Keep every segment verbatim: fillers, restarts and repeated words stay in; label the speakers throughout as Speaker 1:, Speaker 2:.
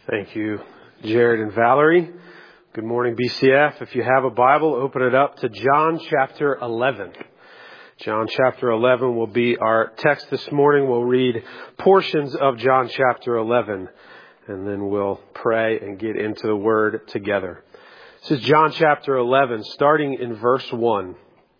Speaker 1: Thank you, Jared and Valerie. Good morning, B C F. If you have a Bible, open it up to John chapter eleven. John chapter eleven will be our text this morning. We'll read portions of John chapter eleven, and then we'll pray and get into the Word together. This is John chapter eleven, starting in verse one.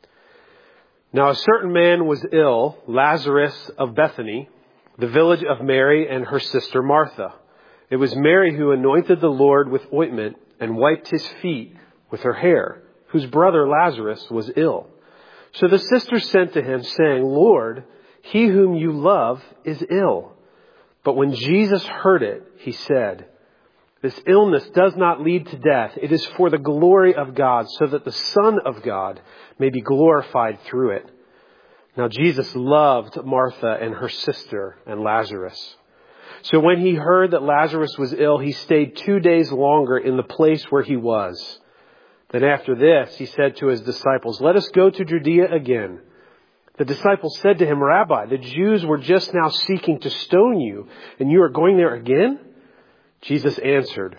Speaker 1: Now a certain man was ill, Lazarus of Bethany, the village of Mary and her sister Martha. It was Mary who anointed the Lord with ointment and wiped his feet with her hair, whose brother Lazarus was ill. So the sisters sent to him, saying, Lord, he whom you love is ill. But when Jesus heard it, he said, This illness does not lead to death. It is for the glory of God, so that the Son of God may be glorified through it. Now Jesus loved Martha and her sister and Lazarus. So when he heard that Lazarus was ill, he stayed two days longer in the place where he was. Then after this, he said to his disciples, Let us go to Judea again. The disciples said to him, Rabbi, the Jews were just now seeking to stone you, and you are going there again? Jesus answered,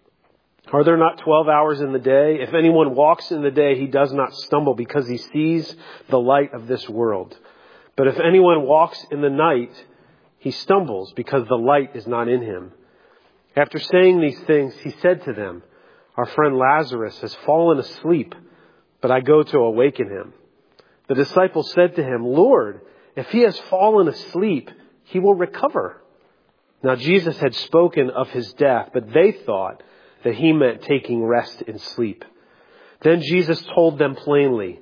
Speaker 1: Are there not twelve hours in the day? If anyone walks in the day, he does not stumble because he sees the light of this world. But if anyone walks in the night, he stumbles because the light is not in him. After saying these things, he said to them, Our friend Lazarus has fallen asleep, but I go to awaken him. The disciples said to him, Lord, if he has fallen asleep, he will recover. Now Jesus had spoken of his death, but they thought that he meant taking rest in sleep. Then Jesus told them plainly,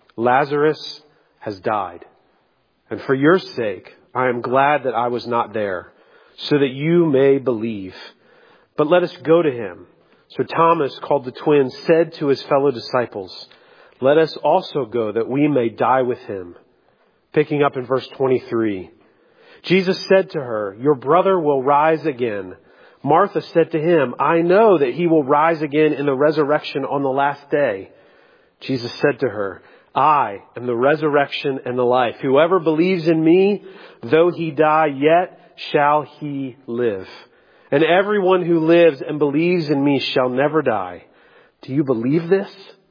Speaker 1: Lazarus has died. And for your sake, I am glad that I was not there, so that you may believe. But let us go to him. So Thomas, called the twin, said to his fellow disciples, Let us also go that we may die with him. Picking up in verse twenty-three. Jesus said to her, Your brother will rise again. Martha said to him, I know that he will rise again in the resurrection on the last day. Jesus said to her, I am the resurrection and the life. Whoever believes in me, though he die, yet shall he live. And everyone who lives and believes in me shall never die. Do you believe this?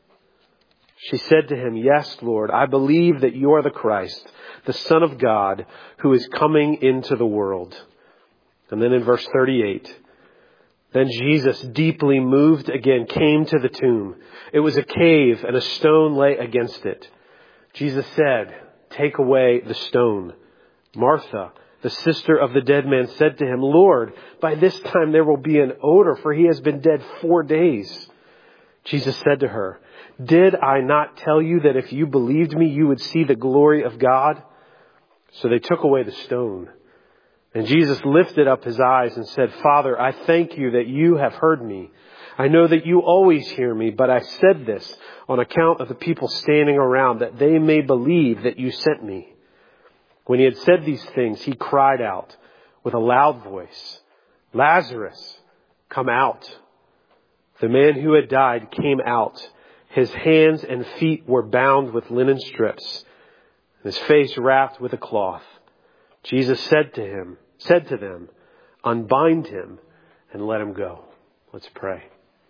Speaker 1: She said to him, Yes, Lord, I believe that you are the Christ, the Son of God, who is coming into the world. And then in verse thirty-eight, Then Jesus, deeply moved again, came to the tomb. It was a cave, and a stone lay against it. Jesus said, Take away the stone. Martha, the sister of the dead man, said to him, Lord, by this time there will be an odor, for he has been dead four days. Jesus said to her, Did I not tell you that if you believed me, you would see the glory of God? So they took away the stone. And Jesus lifted up his eyes and said, Father, I thank you that you have heard me. I know that you always hear me, but I said this on account of the people standing around, that they may believe that you sent me. When he had said these things, he cried out with a loud voice, Lazarus, come out. The man who had died came out. His hands and feet were bound with linen strips, and his face wrapped with a cloth. Jesus said to him, said to them, Unbind him and let him go. Let's pray.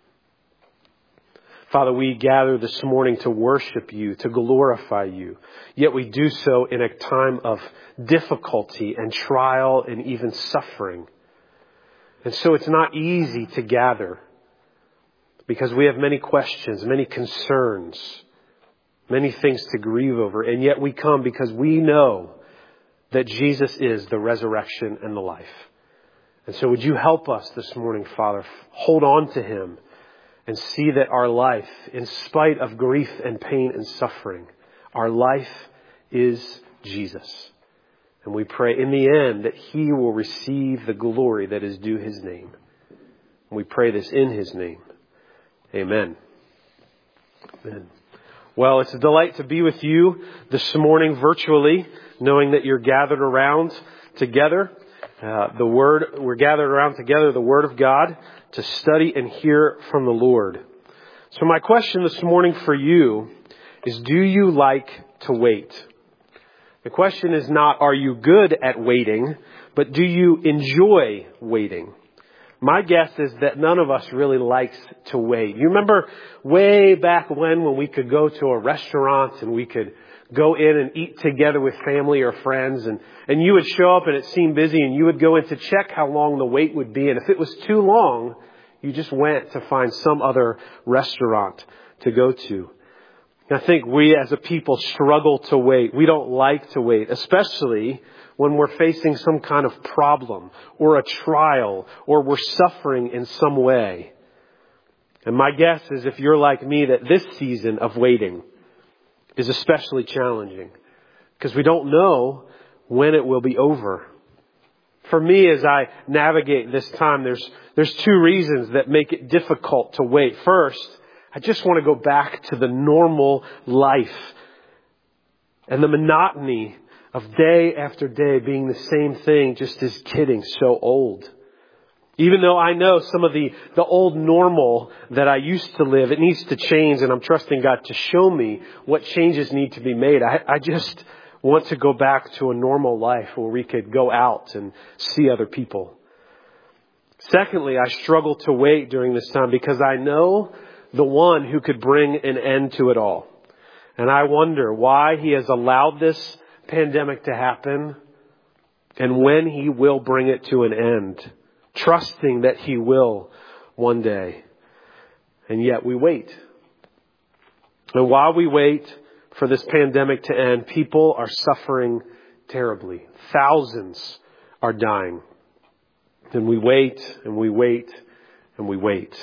Speaker 1: Father, we gather this morning to worship you, to glorify you. Yet we do so in a time of difficulty and trial and even suffering. And so it's not easy to gather because we have many questions, many concerns, many things to grieve over. And yet we come because we know that Jesus is the resurrection and the life. And so would you help us this morning, Father, hold on to him and see that our life, in spite of grief and pain and suffering, our life is Jesus. And we pray in the end that he will receive the glory that is due his name. And we pray this in his name. Amen. Amen. Well, it's a delight to be with you this morning virtually, knowing that you're gathered around together. Uh, the word, we're gathered around together, the Word of God, to study and hear from the Lord. So my question this morning for you is, do you like to wait? The question is not, are you good at waiting, but do you enjoy waiting? My guess is that none of us really likes to wait. You remember way back when, when we could go to a restaurant and we could go in and eat together with family or friends, and, and you would show up and it seemed busy and you would go in to check how long the wait would be. And if it was too long, you just went to find some other restaurant to go to. And I think we as a people struggle to wait. We don't like to wait, especially when we're facing some kind of problem or a trial or we're suffering in some way. And my guess is if you're like me, that this season of waiting is especially challenging because we don't know when it will be over. For me, as I navigate this time, there's there's two reasons that make it difficult to wait. First, I just want to go back to the normal life and the monotony of day after day being the same thing just is getting so old. Even though I know some of the, the old normal that I used to live, it needs to change, and I'm trusting God to show me what changes need to be made. I, I just want to go back to a normal life where we could go out and see other people. Secondly, I struggle to wait during this time because I know the one who could bring an end to it all. And I wonder why he has allowed this pandemic to happen and when he will bring it to an end, trusting that he will one day. And yet we wait. And while we wait for this pandemic to end, people are suffering terribly. Thousands are dying. And we wait and we wait and we wait.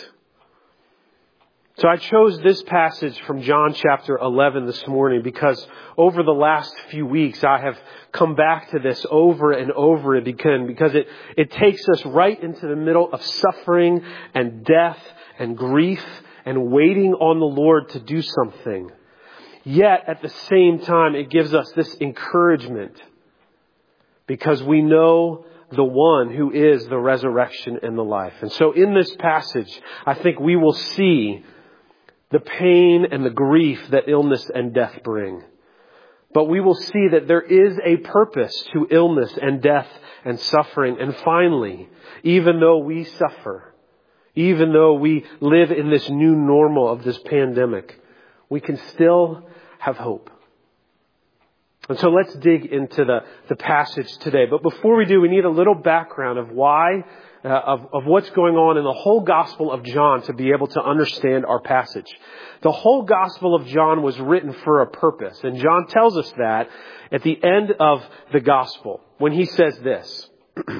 Speaker 1: So I chose this passage from John chapter eleven this morning because over the last few weeks I have come back to this over and over again because it, it takes us right into the middle of suffering and death and grief and waiting on the Lord to do something. Yet at the same time it gives us this encouragement because we know the one who is the resurrection and the life. And so in this passage, I think we will see the pain and the grief that illness and death bring. But we will see that there is a purpose to illness and death and suffering. And finally, even though we suffer, even though we live in this new normal of this pandemic, we can still have hope. And so let's dig into the, the passage today. But before we do, we need a little background of why Uh, of, of what's going on in the whole Gospel of John to be able to understand our passage. The whole Gospel of John was written for a purpose. And John tells us that at the end of the Gospel when he says this.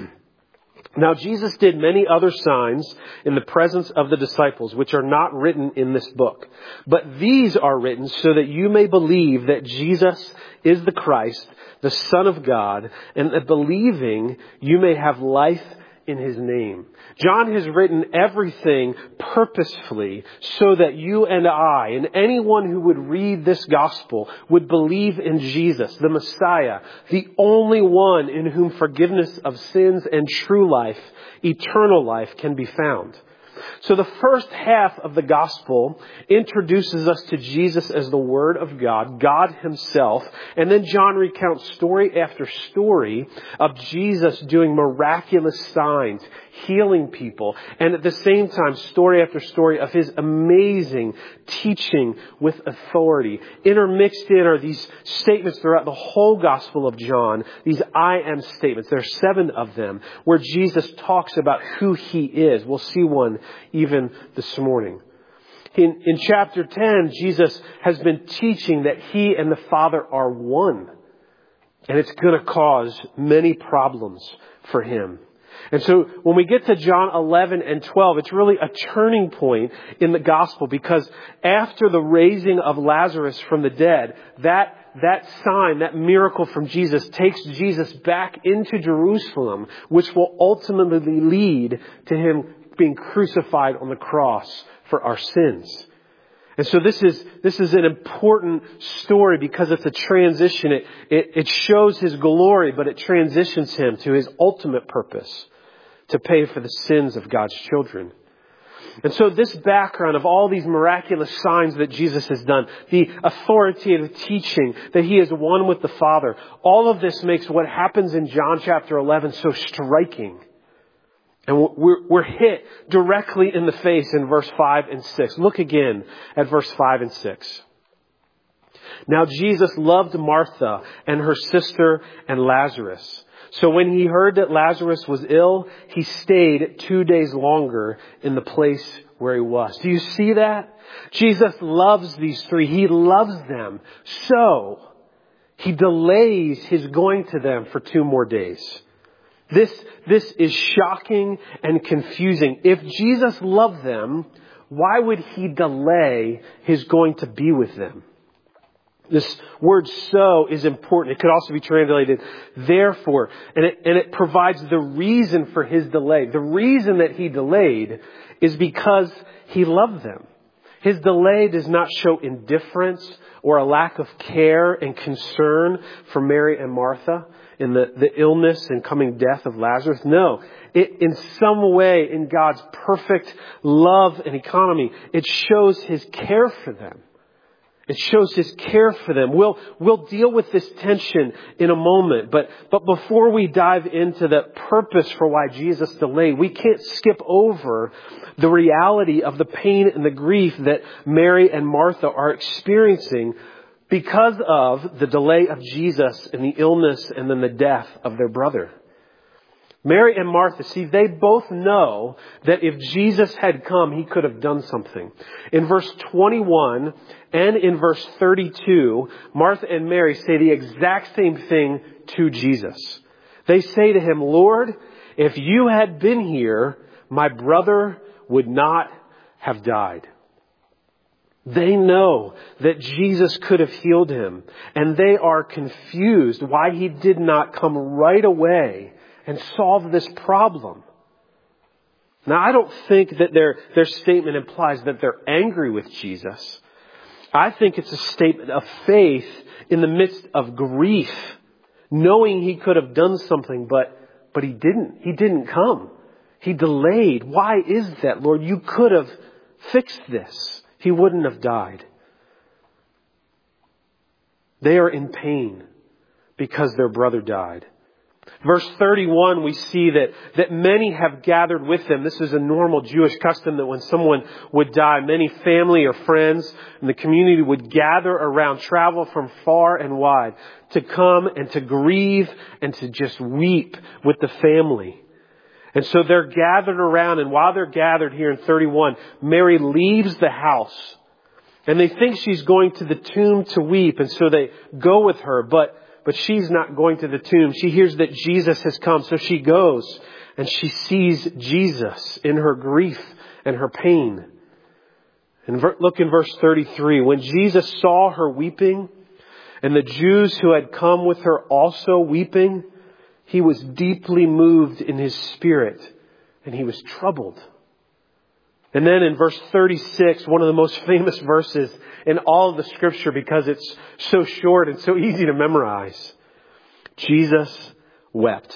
Speaker 1: Now Jesus did many other signs in the presence of the disciples, which are not written in this book. But these are written so that you may believe that Jesus is the Christ, the Son of God, and that believing you may have life in his name. John has written everything purposefully so that you and I and anyone who would read this gospel would believe in Jesus, the Messiah, the only one in whom forgiveness of sins and true life, eternal life can be found. So the first half of the gospel introduces us to Jesus as the Word of God, God himself. And then John recounts story after story of Jesus doing miraculous signs, healing people. And at the same time, story after story of his amazing teaching with authority. Intermixed in are these statements throughout the whole Gospel of John, these I am statements. There are seven of them where Jesus talks about who he is. We'll see one even this morning. In, in chapter ten, Jesus has been teaching that he and the Father are one. And it's going to cause many problems for him. And so when we get to John eleven and twelve, it's really a turning point in the gospel because after the raising of Lazarus from the dead, that that sign, that miracle from Jesus takes Jesus back into Jerusalem, which will ultimately lead to him being crucified on the cross for our sins. And so this is this is an important story because it's a transition. It, it, it shows his glory, but it transitions him to his ultimate purpose, to pay for the sins of God's children. And so this background of all these miraculous signs that Jesus has done, the authoritative teaching that he is one with the Father, all of this makes what happens in John chapter eleven so striking And we're, we're hit directly in the face in verse five and six. Look again at verse five and six. Now Jesus loved Martha and her sister and Lazarus. So when he heard that Lazarus was ill, he stayed two days longer in the place where he was. Do you see that? Jesus loves these three. He loves them. So he delays his going to them for two more days. This, this is shocking and confusing. If Jesus loved them, why would he delay his going to be with them? This word so is important. It could also be translated therefore. And it, and it provides the reason for his delay. The reason that he delayed is because he loved them. His delay does not show indifference or a lack of care and concern for Mary and Martha in the, the illness and coming death of Lazarus. No, it, in some way, in God's perfect love and economy, it shows his care for them. It shows his care for them. We'll, we'll deal with this tension in a moment. But, but before we dive into the purpose for why Jesus delayed, we can't skip over the reality of the pain and the grief that Mary and Martha are experiencing because of the delay of Jesus and the illness and then the death of their brother. Mary and Martha, see, they both know that if Jesus had come, he could have done something. In verse twenty-one and in verse thirty-two, Martha and Mary say the exact same thing to Jesus. They say to him, Lord, if you had been here, my brother would not have died. They know that Jesus could have healed him, and they are confused why he did not come right away and solve this problem. Now, I don't think that their, their statement implies that they're angry with Jesus. I think it's a statement of faith in the midst of grief, knowing he could have done something, but, but he didn't. He didn't come. He delayed. Why is that, Lord? You could have fixed this. He wouldn't have died. They are in pain because their brother died. Verse thirty-one, we see that, that many have gathered with them. This is a normal Jewish custom that when someone would die, many family or friends in the community would gather around, travel from far and wide to come and to grieve and to just weep with the family. And so they're gathered around, and while they're gathered here in thirty-one, Mary leaves the house. And they think she's going to the tomb to weep, and so they go with her, but But she's not going to the tomb. She hears that Jesus has come. So she goes and she sees Jesus in her grief and her pain. And look in verse thirty-three. When Jesus saw her weeping and the Jews who had come with her also weeping, he was deeply moved in his spirit and he was troubled. And then in verse thirty-six, one of the most famous verses in all of the scripture because it's so short and so easy to memorize. Jesus wept.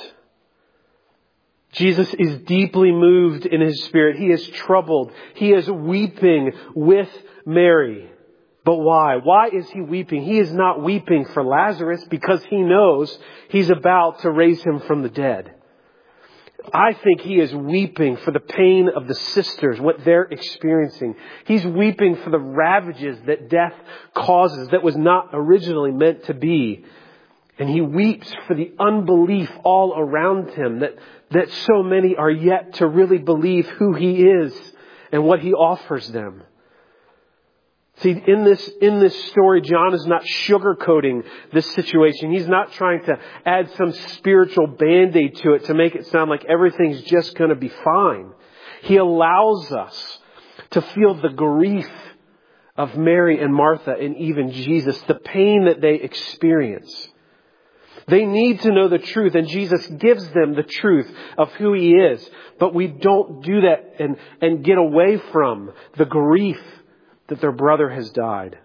Speaker 1: Jesus is deeply moved in his spirit. He is troubled. He is weeping with Mary. But why? Why is he weeping? He is not weeping for Lazarus because he knows he's about to raise him from the dead. I think he is weeping for the pain of the sisters, what they're experiencing. He's weeping for the ravages that death causes that was not originally meant to be. And he weeps for the unbelief all around him that, that so many are yet to really believe who he is and what he offers them. See, in this, in this story, John is not sugarcoating this situation. He's not trying to add some spiritual band-aid to it to make it sound like everything's just going to be fine. He allows us to feel the grief of Mary and Martha and even Jesus, the pain that they experience. They need to know the truth, and Jesus gives them the truth of who he is. But we don't do that and, and get away from the grief that their brother has died.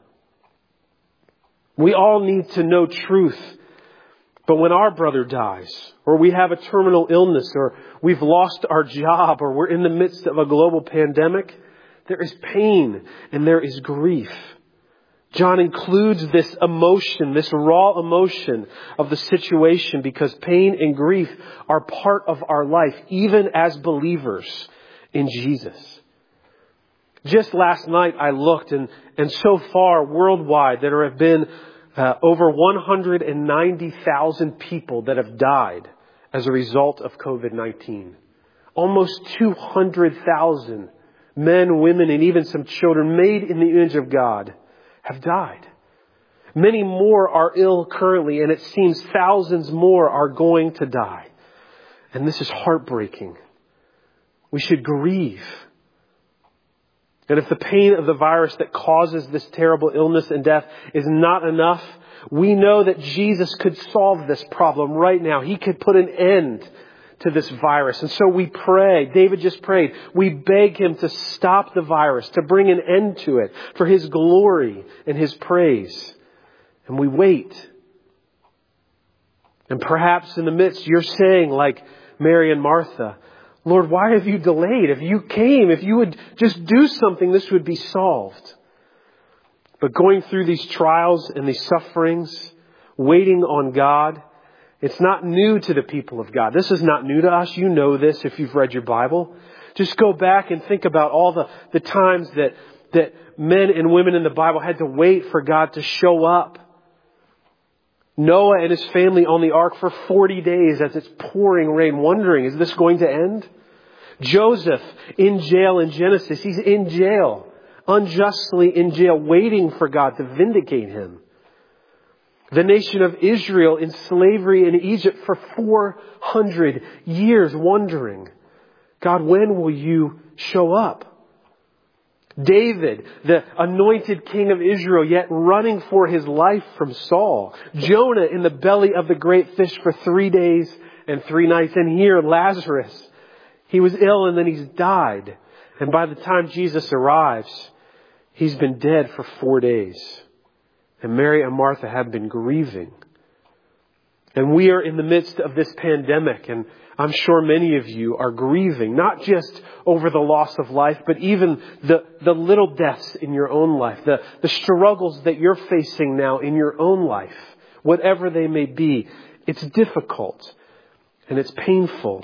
Speaker 1: We all need to know truth. But when our brother dies, or we have a terminal illness, or we've lost our job, or we're in the midst of a global pandemic, there is pain and there is grief. John includes this emotion, this raw emotion of the situation, because pain and grief are part of our life, even as believers in Jesus. Just last night I looked, and, and so far worldwide there have been uh, over one hundred ninety thousand people that have died as a result of covid nineteen. Almost two hundred thousand men, women, and even some children made in the image of God have died. Many more are ill currently, and it seems thousands more are going to die. And this is heartbreaking. We should grieve. And if the pain of the virus that causes this terrible illness and death is not enough, we know that Jesus could solve this problem right now. He could put an end to this virus. And so we pray, David just prayed, we beg Him to stop the virus, to bring an end to it for His glory and His praise. And we wait. And perhaps in the midst you're saying, like Mary and Martha, Lord, why have you delayed? If you came, if you would just do something, this would be solved. But going through these trials and these sufferings, waiting on God, it's not new to the people of God. This is not new to us. You know this if you've read your Bible. Just go back and think about all the, the times that, that men and women in the Bible had to wait for God to show up. Noah and his family on the ark for forty days as it's pouring rain, wondering, is this going to end? Joseph in jail in Genesis. He's in jail, unjustly in jail, waiting for God to vindicate him. The nation of Israel in slavery in Egypt for four hundred years, wondering, God, when will you show up? David, the anointed king of Israel, yet running for his life from Saul. Jonah in the belly of the great fish for three days and three nights. And here, Lazarus, he was ill and then he's died. And by the time Jesus arrives, he's been dead for four days. And Mary and Martha have been grieving. And we are in the midst of this pandemic, and I'm sure many of you are grieving, not just over the loss of life, but even the, the little deaths in your own life, the, the struggles that you're facing now in your own life, whatever they may be. It's difficult and it's painful.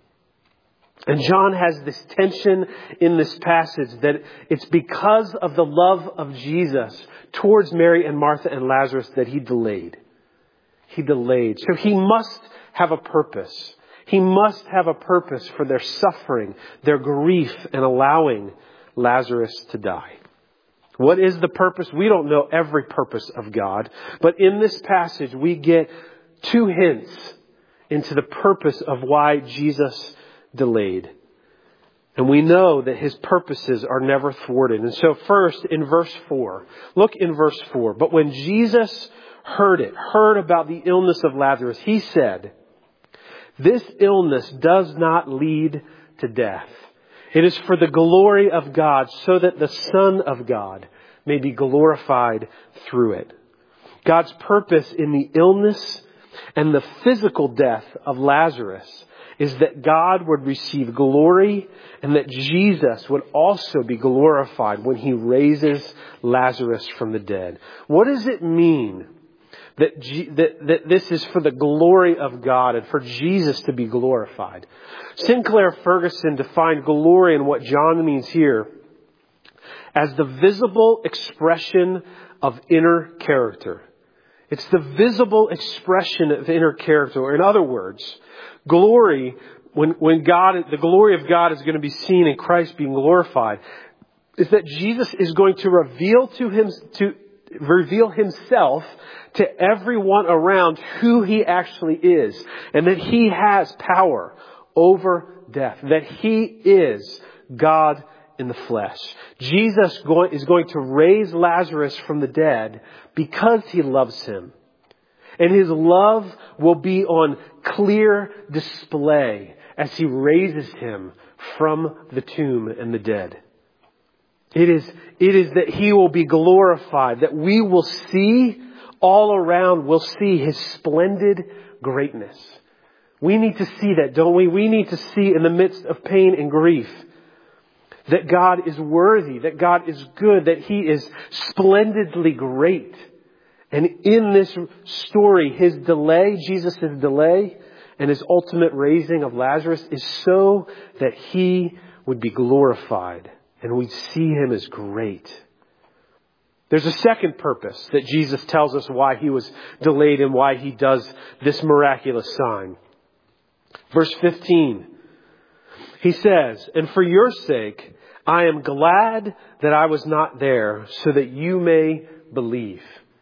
Speaker 1: And John has this tension in this passage that it's because of the love of Jesus towards Mary and Martha and Lazarus that he delayed. He delayed. So he must have a purpose. He must have a purpose for their suffering, their grief, and allowing Lazarus to die. What is the purpose? We don't know every purpose of God. But in this passage, we get two hints into the purpose of why Jesus delayed. And we know that his purposes are never thwarted. And so first, in verse four, look in verse four. But when Jesus heard it, heard about the illness of Lazarus, he said, "This illness does not lead to death. It is for the glory of God, so that the Son of God may be glorified through it." God's purpose in the illness and the physical death of Lazarus is that God would receive glory and that Jesus would also be glorified when he raises Lazarus from the dead. What does it mean that, G- that, that this is for the glory of God and for Jesus to be glorified? Sinclair Ferguson defined glory and what John means here as the visible expression of inner character. It's the visible expression of inner character. Or in other words, glory, when, when God, the glory of God is going to be seen in Christ being glorified, is that Jesus is going to reveal to him, to reveal himself to everyone around who he actually is, and that he has power over death, that he is God in the flesh. Jesus is going to raise Lazarus from the dead because he loves him. And his love will be on clear display as he raises him from the tomb and the dead. It is, it is that he will be glorified, that we will see all around, we'll see his splendid greatness. We need to see that, don't we? We need to see in the midst of pain and grief that God is worthy, that God is good, that He is splendidly great. And in this story, His delay, Jesus' delay, and His ultimate raising of Lazarus is so that He would be glorified and we'd see Him as great. There's a second purpose that Jesus tells us why He was delayed and why He does this miraculous sign. Verse fifteen, He says, "And for your sake, I am glad that I was not there so that you may believe."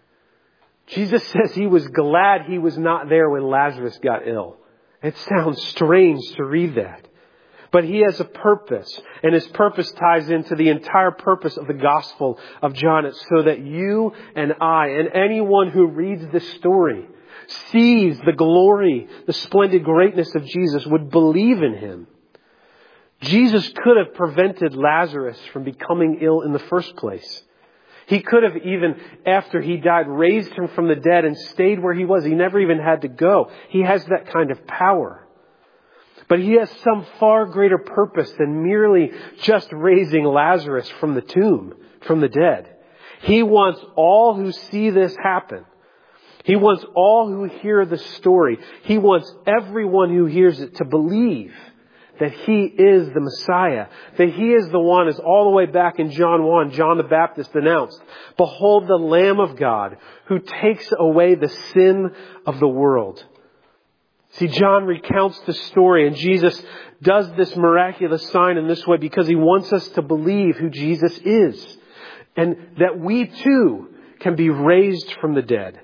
Speaker 1: Jesus says He was glad He was not there when Lazarus got ill. It sounds strange to read that. But He has a purpose, and His purpose ties into the entire purpose of the Gospel of John. It's so that you and I and anyone who reads this story sees the glory, the splendid greatness of Jesus, would believe in Him. Jesus could have prevented Lazarus from becoming ill in the first place. He could have even, after he died, raised him from the dead and stayed where he was. He never even had to go. He has that kind of power. But He has some far greater purpose than merely just raising Lazarus from the tomb, from the dead. He wants all who see this happen. He wants all who hear the story. He wants everyone who hears it to believe that He is the Messiah, that He is the one, as all the way back in John one, John the Baptist announced, "Behold the Lamb of God who takes away the sin of the world." See, John recounts the story, and Jesus does this miraculous sign in this way because He wants us to believe who Jesus is, and that we too can be raised from the dead.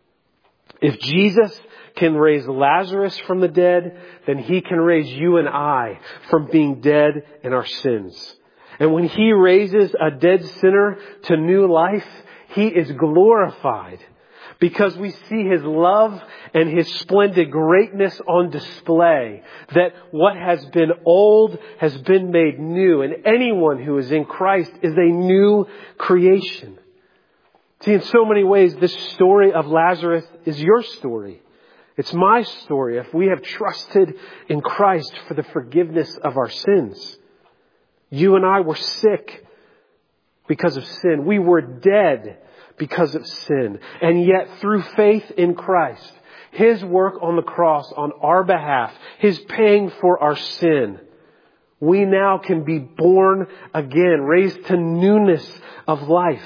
Speaker 1: If Jesus can raise Lazarus from the dead, then He can raise you and I from being dead in our sins. And when He raises a dead sinner to new life, He is glorified because we see His love and His splendid greatness on display. That what has been old has been made new, and anyone who is in Christ is a new creation. See, in so many ways, this story of Lazarus is your story. It's my story if we have trusted in Christ for the forgiveness of our sins. You and I were sick because of sin. We were dead because of sin. And yet through faith in Christ, His work on the cross on our behalf, His paying for our sin, we now can be born again, raised to newness of life.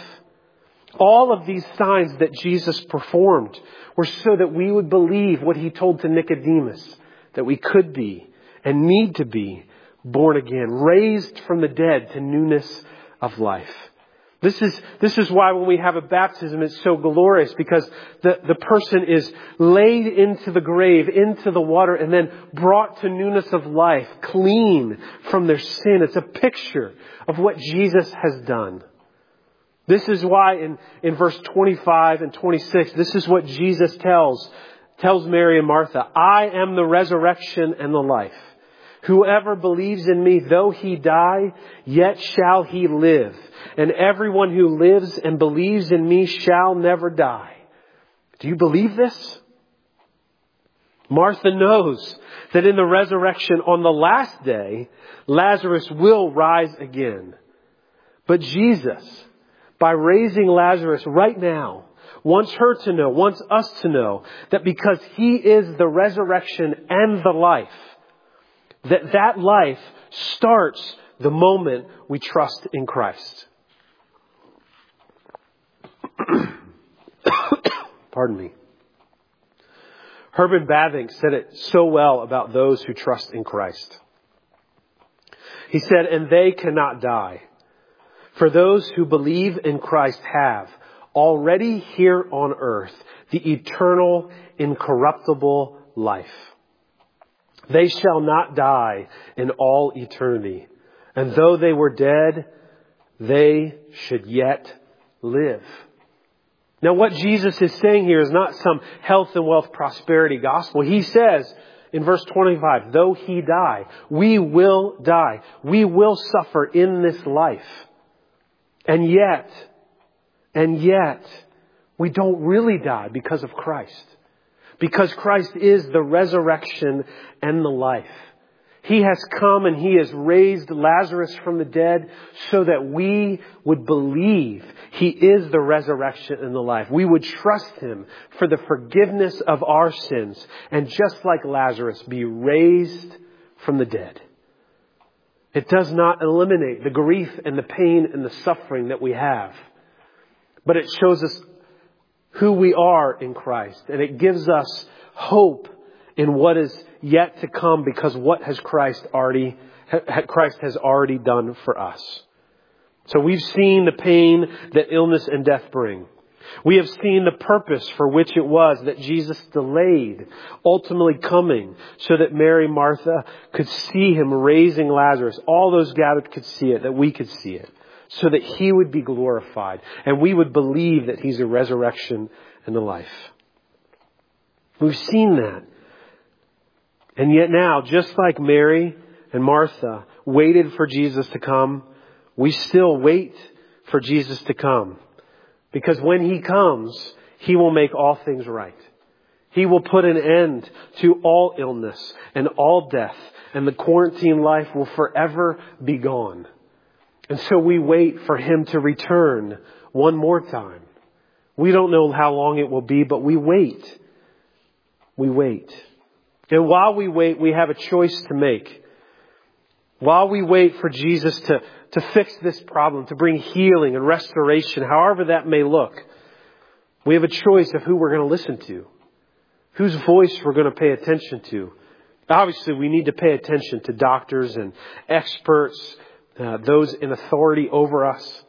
Speaker 1: All of these signs that Jesus performed were so that we would believe what He told to Nicodemus, that we could be and need to be born again, raised from the dead to newness of life. This is, this is why when we have a baptism, it's so glorious, because the, the person is laid into the grave, into the water, and then brought to newness of life, clean from their sin. It's a picture of what Jesus has done. This is why in, in verse twenty-five and twenty-six, this is what Jesus tells, tells Mary and Martha. "I am the resurrection and the life. Whoever believes in me, though he die, yet shall he live. And everyone who lives and believes in me shall never die." Do you believe this? Martha knows that in the resurrection on the last day, Lazarus will rise again. But Jesus, by raising Lazarus right now, wants her to know, wants us to know, that because He is the resurrection and the life, that that life starts the moment we trust in Christ. Pardon me. Herman Bavinck said it so well about those who trust in Christ. He said, "And they cannot die. For those who believe in Christ have already here on earth the eternal, incorruptible life. They shall not die in all eternity. And though they were dead, they should yet live." Now, what Jesus is saying here is not some health and wealth prosperity gospel. He says in verse twenty-five, though he die, we will die. We will suffer in this life. And yet, and yet, we don't really die because of Christ. Because Christ is the resurrection and the life. He has come and He has raised Lazarus from the dead so that we would believe He is the resurrection and the life. We would trust Him for the forgiveness of our sins and just like Lazarus, be raised from the dead. It does not eliminate the grief and the pain and the suffering that we have, but it shows us who we are in Christ, and it gives us hope in what is yet to come, because what has Christ already Christ has already done for us. So we've seen the pain that illness and death bring. We have seen the purpose for which it was that Jesus delayed ultimately coming, so that Mary, Martha could see Him raising Lazarus. All those gathered could see it, that we could see it, so that He would be glorified and we would believe that He's a resurrection and the life. We've seen that. And yet now, just like Mary and Martha waited for Jesus to come, we still wait for Jesus to come. Because when He comes, He will make all things right. He will put an end to all illness and all death, and the quarantine life will forever be gone. And so we wait for Him to return one more time. We don't know how long it will be, but we wait. We wait. And while we wait, we have a choice to make. While we wait for Jesus to, to fix this problem, to bring healing and restoration, however that may look, we have a choice of who we're going to listen to, whose voice we're going to pay attention to. Obviously, we need to pay attention to doctors and experts, uh, those in authority over us.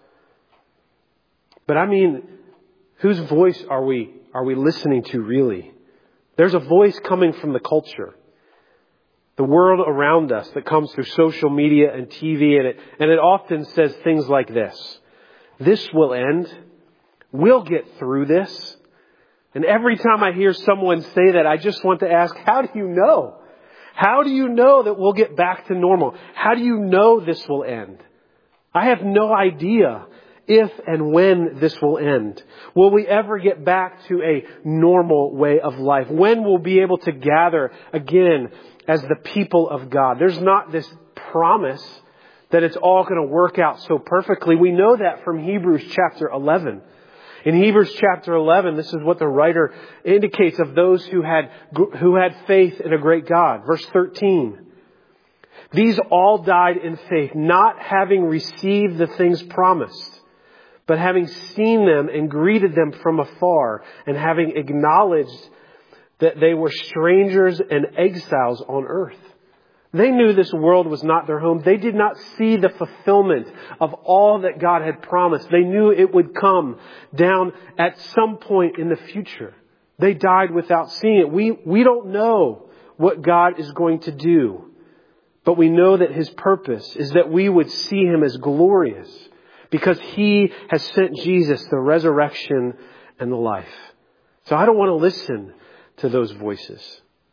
Speaker 1: But I mean, whose voice are we, are we listening to really? There's a voice coming from the culture, the world around us, that comes through social media and T V, and it, and it often says things like this: this will end. We'll get through this. And every time I hear someone say that, I just want to ask, how do you know? How do you know that we'll get back to normal? How do you know this will end? I have no idea if and when this will end. Will we ever get back to a normal way of life? When we'll be able to gather again as the people of God? There's not this promise that it's all going to work out so perfectly. We know that from Hebrews chapter eleven. In Hebrews chapter eleven, this is what the writer indicates of those who had, who had faith in a great God. Verse thirteen. These all died in faith, not having received the things promised, but having seen them and greeted them from afar, and having acknowledged that they were strangers and exiles on earth. They knew this world was not their home. They did not see the fulfillment of all that God had promised. They knew it would come down at some point in the future. They died without seeing it. We, we don't know what God is going to do, but we know that His purpose is that we would see Him as glorious, because He has sent Jesus, the resurrection and the life. So I don't want to listen to those voices.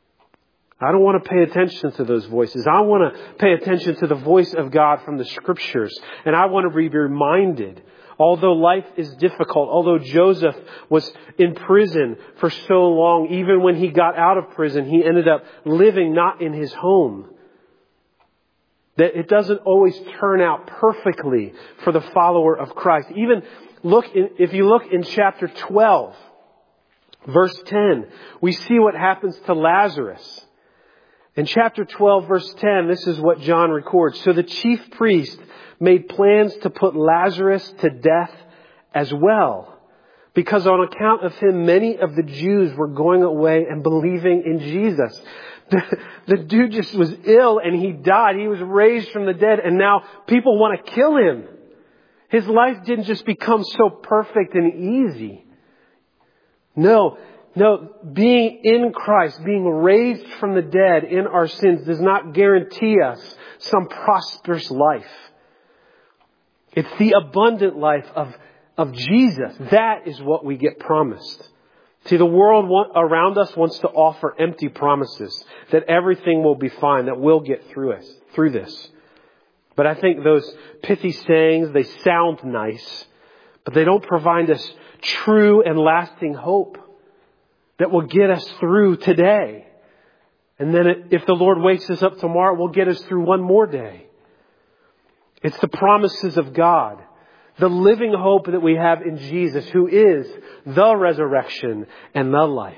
Speaker 1: I don't want to pay attention to those voices. I want to pay attention to the voice of God from the Scriptures. And I want to be reminded, although life is difficult, although Joseph was in prison for so long, even when he got out of prison, he ended up living not in his home. That it doesn't always turn out perfectly for the follower of Christ. Even look, in, if you look in chapter twelve, verse ten, we see what happens to Lazarus. In chapter twelve, verse ten, this is what John records. So the chief priest made plans to put Lazarus to death as well, because on account of him, many of the Jews were going away and believing in Jesus. The, the dude just was ill and he died. He was raised from the dead, and now people want to kill him. His life didn't just become so perfect and easy. No, no, being in Christ, being raised from the dead in our sins does not guarantee us some prosperous life. It's the abundant life of, of Jesus. That is what we get promised. See, the world around us wants to offer empty promises that everything will be fine, that we'll get through us, through this. But I think those pithy sayings, they sound nice, but they don't provide us true and lasting hope that will get us through today. And then it, if the Lord wakes us up tomorrow, we'll get us through one more day. It's the promises of God. The living hope that we have in Jesus, who is the resurrection and the life.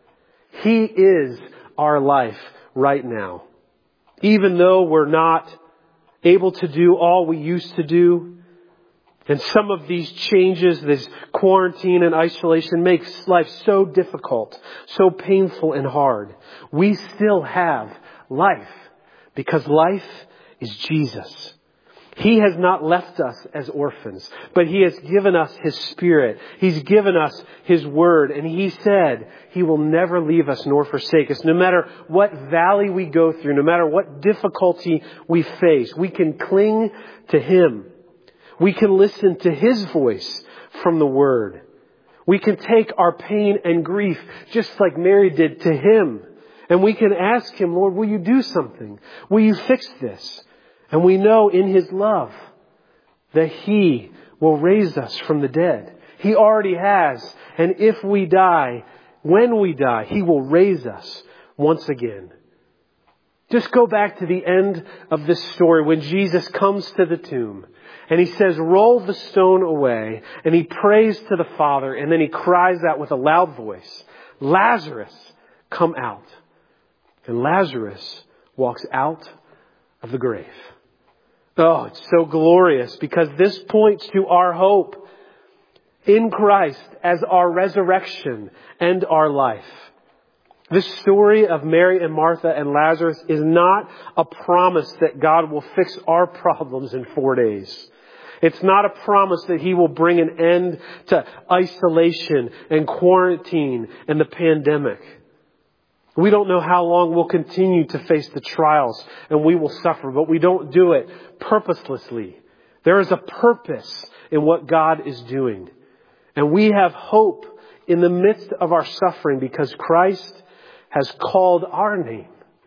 Speaker 1: He is our life right now. Even though we're not able to do all we used to do, and some of these changes, this quarantine and isolation makes life so difficult, so painful and hard, we still have life because life is Jesus. He has not left us as orphans, but He has given us His Spirit. He's given us His Word, and He said He will never leave us nor forsake us. No matter what valley we go through, no matter what difficulty we face, we can cling to Him. We can listen to His voice from the Word. We can take our pain and grief, just like Mary did, to Him. And we can ask Him, Lord, will you do something? Will you fix this? And we know in His love that He will raise us from the dead. He already has. And if we die, when we die, He will raise us once again. Just go back to the end of this story when Jesus comes to the tomb. And He says, roll the stone away. And He prays to the Father. And then He cries out with a loud voice, Lazarus, come out. And Lazarus walks out of the grave. Oh, it's so glorious because this points to our hope in Christ as our resurrection and our life. This story of Mary and Martha and Lazarus is not a promise that God will fix our problems in four days. It's not a promise that He will bring an end to isolation and quarantine and the pandemic. We don't know how long we'll continue to face the trials and we will suffer, but we don't do it purposelessly. There is a purpose in what God is doing. And we have hope in the midst of our suffering because Christ has called our name.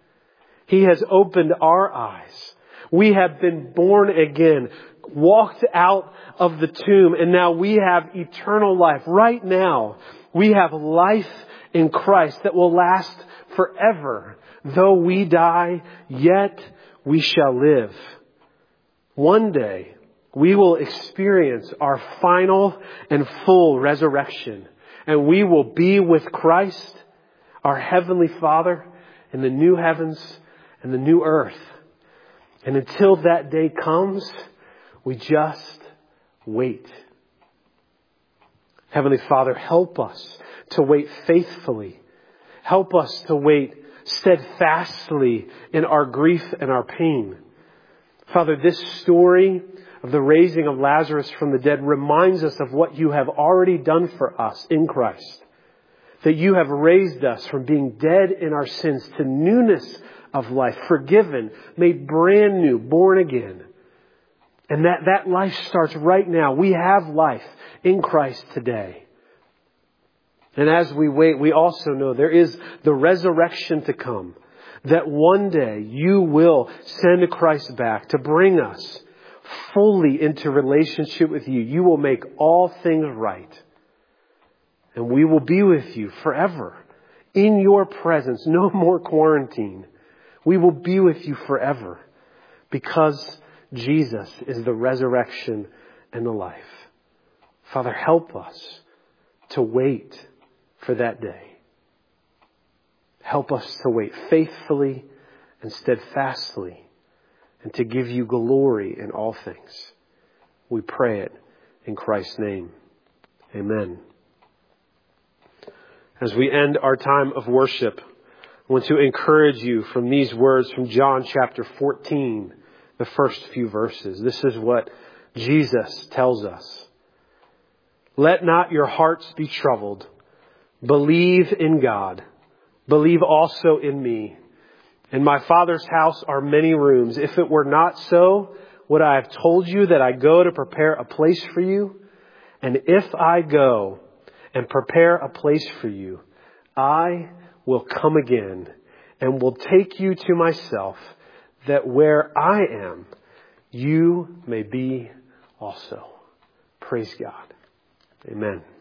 Speaker 1: He has opened our eyes. We have been born again, walked out of the tomb, and now we have eternal life. Right now, we have life in Christ that will last forever. Though we die, yet we shall live. One day, we will experience our final and full resurrection. And we will be with Christ, our Heavenly Father, in the new heavens and the new earth. And until that day comes, we just wait. Heavenly Father, help us to wait faithfully. Help us to wait steadfastly in our grief and our pain. Father, this story of the raising of Lazarus from the dead reminds us of what you have already done for us in Christ. That you have raised us from being dead in our sins to newness of life, forgiven, made brand new, born again. And that, that life starts right now. We have life in Christ today. And as we wait, we also know there is the resurrection to come. That one day you will send Christ back to bring us fully into relationship with you. You will make all things right. And we will be with you forever. In your presence. No more quarantine. We will be with you forever. Because Jesus is the resurrection and the life. Father, help us to wait for that day. Help us to wait faithfully and steadfastly and to give you glory in all things. We pray it in Christ's name. Amen. As we end our time of worship, I want to encourage you from these words from John chapter fourteen, the first few verses. This is what Jesus tells us. Let not your hearts be troubled. Believe in God. Believe also in me. In my Father's house are many rooms. If it were not so, would I have told you that I go to prepare a place for you? And if I go and prepare a place for you, I will come again and will take you to myself, that where I am, you may be also. Praise God. Amen.